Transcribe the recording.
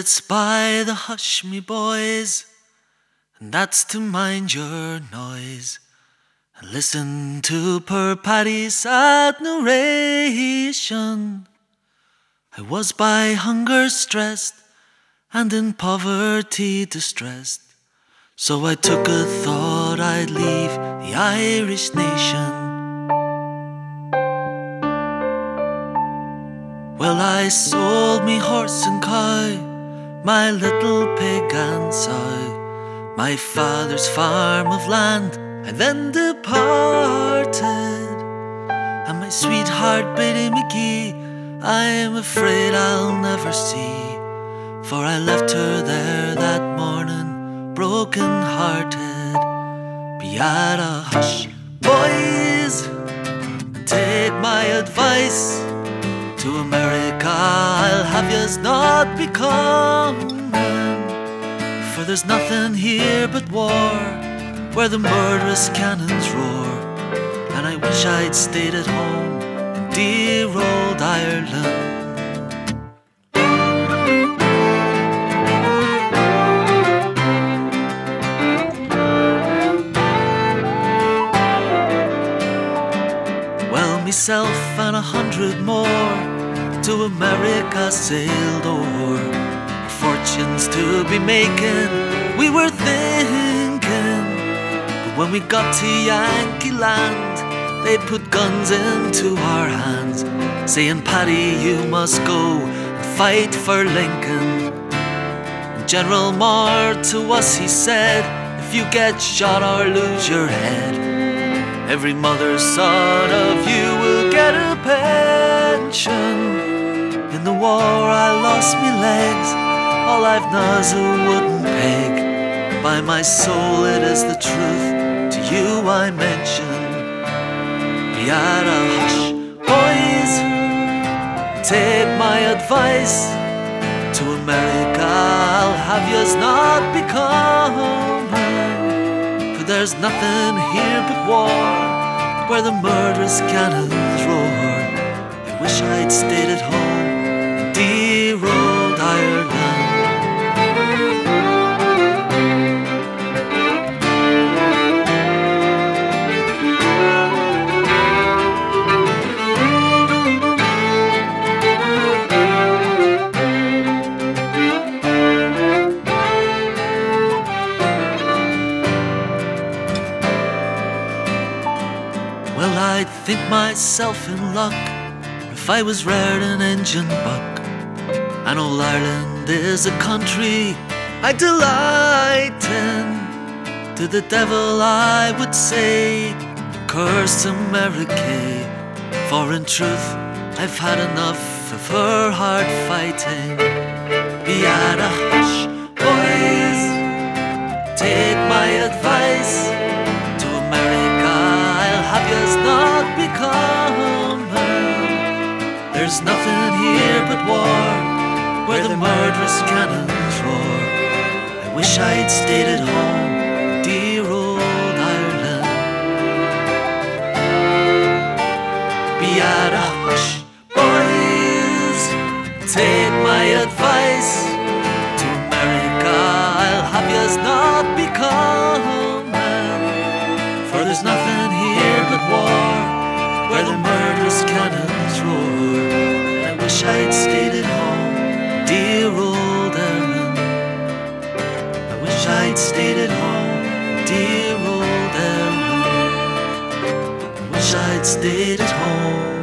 it's by the hush, me boys, and that's to mind your noise, and listen to poor Paddy's sad narration. I was by hunger stressed, and in poverty distressed, so I took a thought I'd leave the Irish nation. Well, I sold me horse and cow, my little pig and sow, my father's farm of land, I then departed. And my sweetheart Biddy McGee, I'm afraid I'll never see, for I left her there that morning, broken-hearted. Be at a hush, boys, and take my advice. To America I'll have yous not be comin', for there's nothing here but war, where the murderous cannons roar. And I wish I'd stayed at home in dear old Ireland. Well, myself and 100 more to America sailed o'er, fortunes to be making, we were thinking. But when we got to Yankee land, they put guns into our hands, saying, Paddy, you must go and fight for Lincoln. And General Moore to us he said, if you get shot or lose your head, every mother's son of you will get a pension. In the war I lost me legs, all I've now's a wooden peg. By my soul it is the truth, to you I mention. Be at a hush, boys, take my advice. To America I'll have yous not be comin', for there's nothing here but war, where the murderous cannons roar. I wish I'd stayed at home, dear old Ireland. Well, I'd think myself in luck if I was reared an engine buck. And old Ireland is a country I delight in. To the devil I would say, curse America, for in truth I've had enough of her hard fighting. Be at a hush, boys, take my advice. To America I'll have yous not be comin', there's nothing here but war, where the murderous cannons roar. I wish I'd stayed at home, dear old Ireland. Be at a hush, boys, take my advice. To America I'll have yous not be comin', for there's nothing here but war, where the murderous cannons roar. And I wish I'd stayed at home, dear old Ireland. I wish I'd stayed at home, dear old Ireland. I wish I'd stayed at home.